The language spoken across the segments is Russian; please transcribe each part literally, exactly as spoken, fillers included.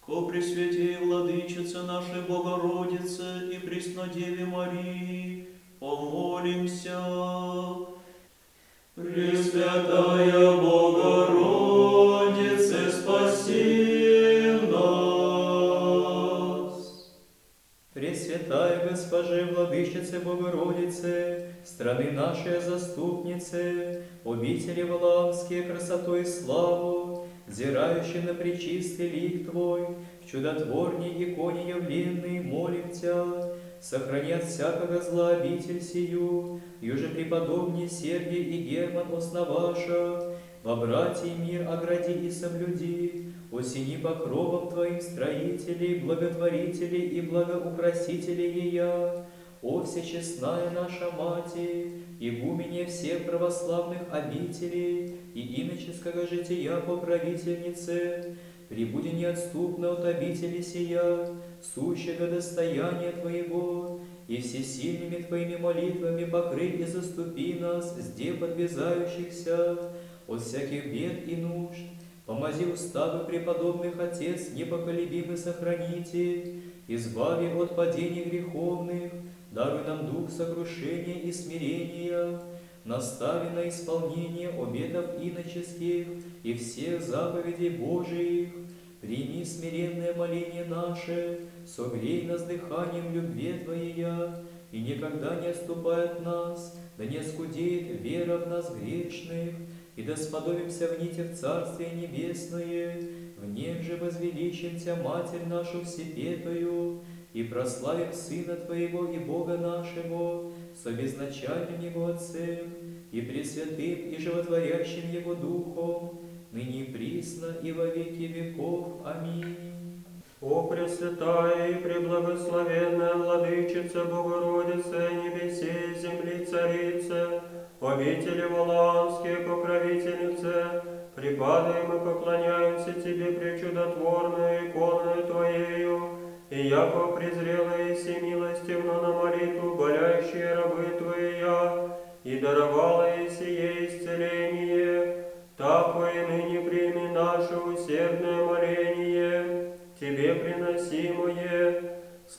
ко Пресвятей Владычице нашей Богородице и Преснодеве Марии, помолимся. Пресвятая Богородице, спаси нас. Пресвятая Госпожи, Владычице Богородице, страны нашей заступнице, обители Валаамские красоту и славу, взирающий на пречистый лик Твой, в чудотворней иконе явленной молим Тя, сохрани от всякого зла обитель сию, юже преподобней Сергий и Герман основаша, во братья мир огради и соблюди, осени покровом Твоим строителей, благотворителей и благоукрасителей ея, о всечестная наша Мати, игумене всех православных обителей и иноческого жития покровительнице, прибуди неотступно от обители сия, сущего достояния Твоего, и всесильными Твоими молитвами покрый и заступи нас, сде подвязающихся, от всяких бед и нужд. Помози уставы преподобных Отец непоколебимый сохраните, избави от падений греховных, даруй нам дух сокрушения и смирения, настави на исполнение обетов иноческих и всех заповедей Божиих. Прими смиренное моление наше, согрей нас дыханием любви Твоя, и никогда не отступай от нас, да не оскудеет вера в нас грешных, и да сподобимся в нити в Царствие Небесное, в нем же возвеличим Тя, Матерь нашу всепетую, и прославим Сына Твоего и Бога нашего, со безначальным Его Отцем, и Пресвятым и Животворящим Его Духом, ныне и присно и во веки веков. Аминь. О Пресвятая и Преблагословенная Владычица Богородица, небесе и земли Царица, обители Валаамские покровительнице, припадаем и поклоняемся Тебе пречудотворную иконою Твоею, и яко презрелая и всемилостивно на молитву болящие рабы Твоя, и даровала и сие исцеление, так и ныне прими наше усердное моление, Тебе приносимое.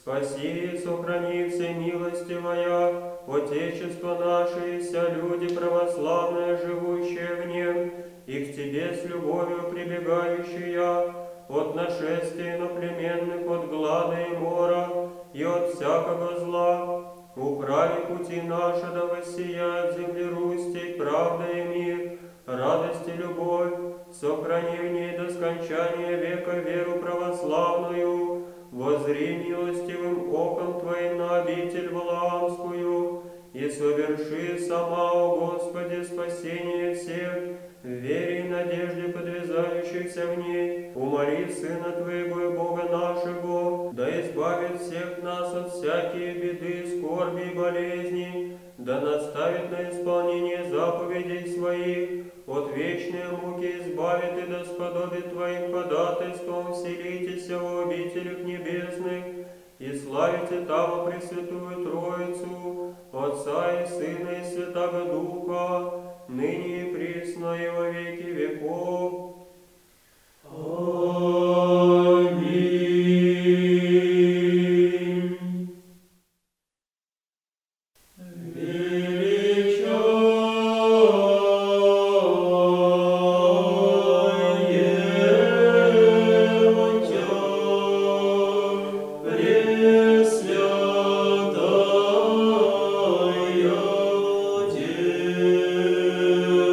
Спаси и сохрани всемилостивая Отечество наше и вся люди православные, живущие в нем, и к Тебе с любовью прибегающие от нашествия иноплеменных, от глада и мора, и от всякого зла. Управи пути наши, да воссияет земли Русти, правда и мир, радость и любовь, сохрани в ней до скончания века веру православную, воззри милостивым оком Твоим на обитель Валаамскую, и соверши сама, о Господи, спасение всех, в вере и надежде подвязающихся в ней. Умоли Сына Твоего и Бога нашего, да избавит всех нас от всякие беды, скорби и болезней, да наставит на исполнение заповедей Своих, от вечной муки избавит и да сподобит Твоим ходатайством вселитесь в обителях небесных, и славите там Пресвятую Троицу, Отца и Сына и Святаго Духа, ныне и присно и во веки веков. Аминь. Пресвятая Дева,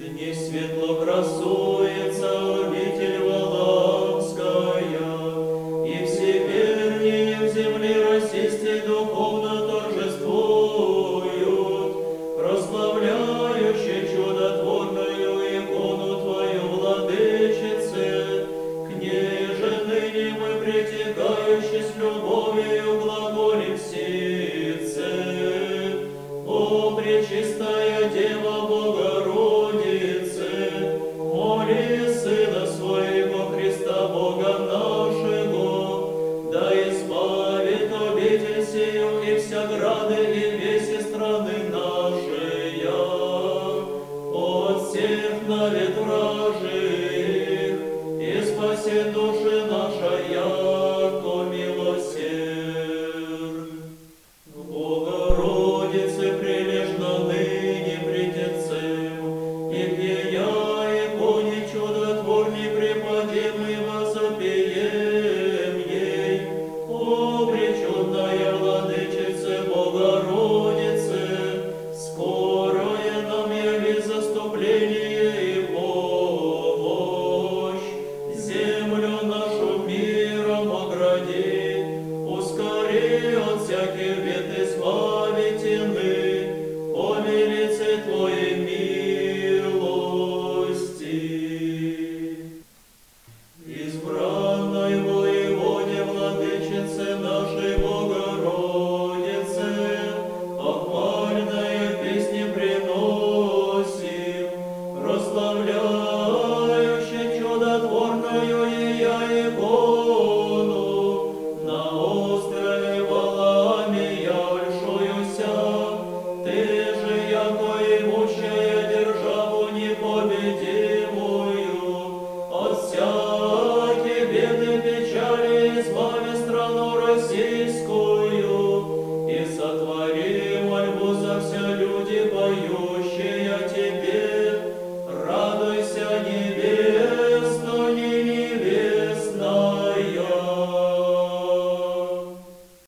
не светло красуется обитель Валаамская, и все вернее в земле российской духовно торжествуют, прославляющие чудотворную икону Твою, Владычице, к ней же ныне мы, притекающие с любовью, глаголем сице. О, Пречистая Дева Богородице, моли Сына Своего Христа Бога нашего, да избавит обитель сию и вся грады и веси страны нашей от всех навет вражих, и спаси души нашая, ко милосерд. Богородице, прилежно ныне пред Отцем, и к